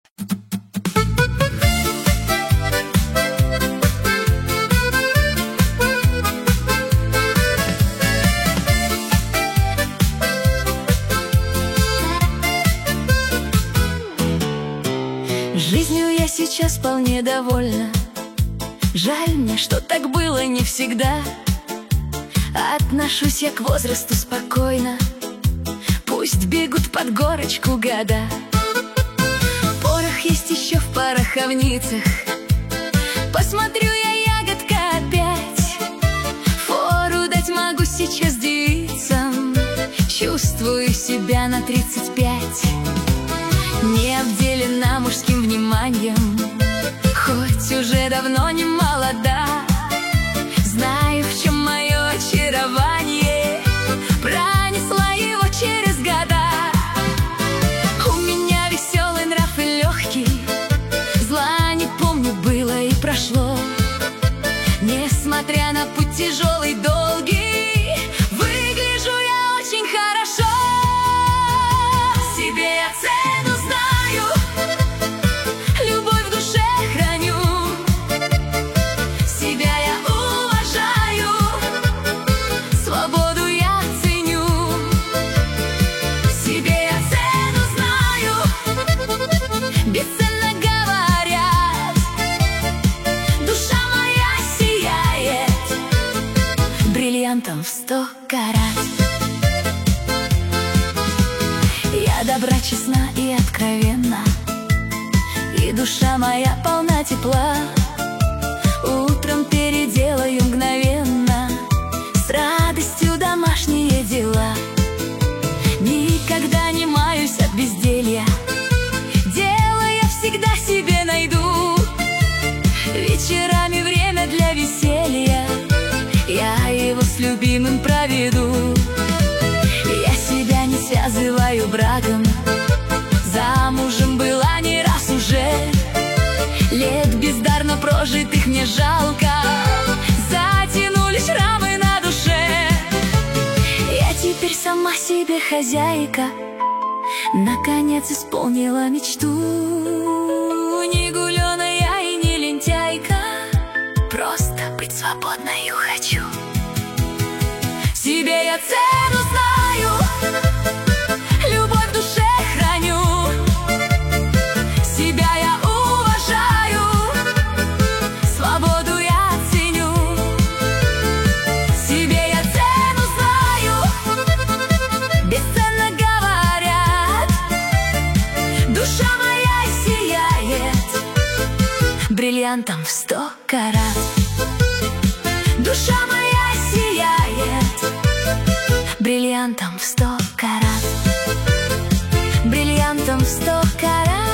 Жизнью я сейчас вполне довольна. Жаль мне, что так было не всегда. Отношусь я к возрасту спокойно. Пусть бегут под горочку года. Порох есть еще в пороховницах. Посмотрю я, ягодка, опять. Фору дать могу сейчас девицам. Чувствую себя на 35. Не обделена мужским вниманием, хоть уже давно не молода. Знаю, в чем мое очарование, пронесла его через года. У меня веселый нрав и легкий, зла не помню, было и прошло. Несмотря на путь тяжелый, долгий, выгляжу я очень хорошо. Себе я цену знаю, любовь в душе храню. Себя я уважаю, свободу я ценю. Себе я цену знаю, бесценно говорят, душа моя сияет бриллиантом в 100 карат. Я добра, честна и откровенна, и душа моя полна тепла. Утром переделаю мгновенно, с радостью домашние дела. Никогда не маюсь от безделья, дело я всегда себе найду. Вечерами время для веселья, я его с любимым проведу. Я себя не связываю браком, замужем была не раз уже. Лет бездарно прожитых мне жалко, затянулись шрамы на душе. Я теперь сама себе хозяйка, наконец исполнила мечту. Не гуленая и не лентяйка, просто быть свободною хочу. Себе я цену знаю, любовь в душе храню. Себя я уважаю, свободу я ценю. Себе я цену знаю, бесценно говорят, душа моя сияет бриллиантом в 100 карат. Душа моя сияет бриллиантом в 100 карат. Бриллиантом в 100 карат.